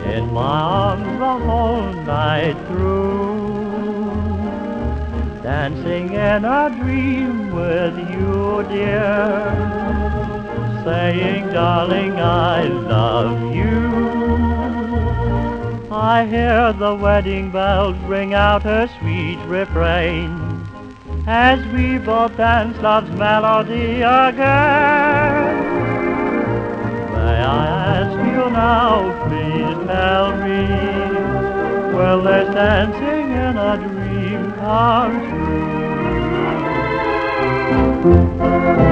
in my arms the whole night through, dancing in a dream with you, dear, saying, darling, I love you. I hear the wedding bells ring out a sweet refrain as we both dance love's melody again. May I ask you now, please tell me, will this dancing in a dream come true?